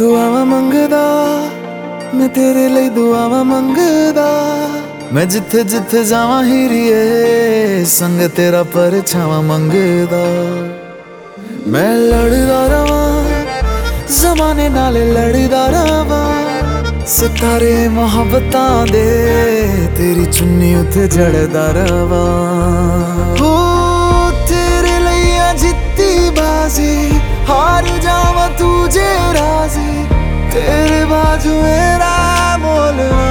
दुआवां मंगदा मैं तेरे लिए दुआवां मंगदा। मैं जिथे जिथे जावां हीरिए संग तेरा परछावां मंगदा। मैं लड़दा रवां ज़माने नाल लड़दा रवां। सितारे मोहब्बतां दे तेरी चुन्नी उत्ते जड़दा रवां। हो तेरे लिए जित्ती बाजी हार जावां तुझे राजी। तेरे बाजू मेरा मोलवा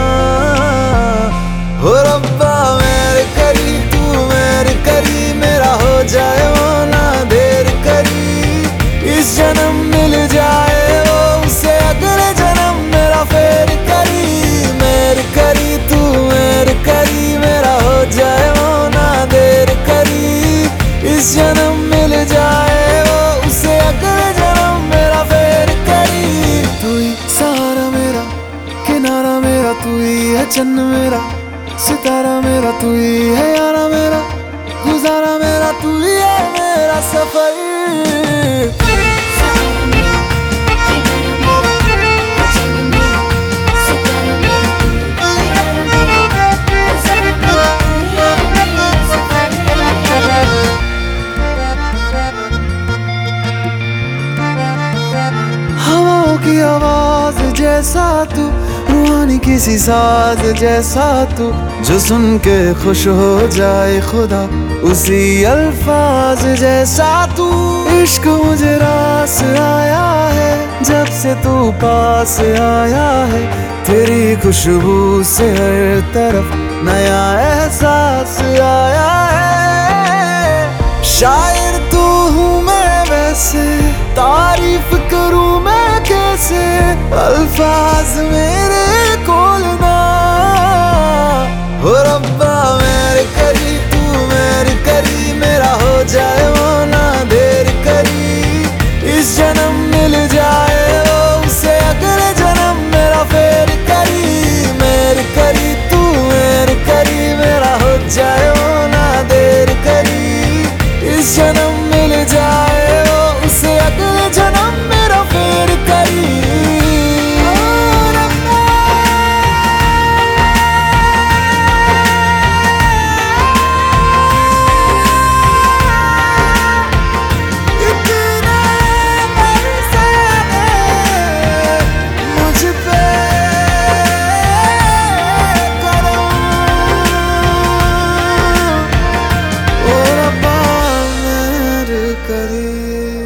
हो रब्बा मेरे करी तू मेरे करी। मेरा हो जाए वो ना देर करी। इस जन्म मिल जाए वो उसे अगले जन्म मेरा फेर करी। मेरे करी तू मेरे करी। मेरा हो जाए वो ना देर करी। इस जन्म मिल जाए वो उसे अगले जन्म मेरा फेर करी। तू ही सहारा मेरा किनारा मेरा। तू ही है चन्न मेरा सितारा मेरा। तू ही है यारा मेरा गुजारा मेरा। तू ही है मेरा सफर। हवाओं की आवाज जैसा तू रूहानी किसी साज जैसा तू। जो सुन के खुश हो जाए खुदा उसी अल्फाज जैसा तू। इश्क मुझे रास आया है जब से तू पास आया है। तेरी खुशबू से हर तरफ नया एहसास आया है। शायर तू हूँ मैं वैसे तारीफ करूँ मैं कैसे। अल्फाज मेरे कोल ना हो रब्बा मेरे करी तू मेरे करी। मेरा हो जाए वो ना देर करी। इस जन्म मिल जाए वो उसे अगले जन्म मेरा फेर करी। मेरे करी तू मेरे करी। मेरा हो जाए वो ना देर करी। इस जन्म मिल जाए वो उसे अगले जन्म मेरा फेर करी। करी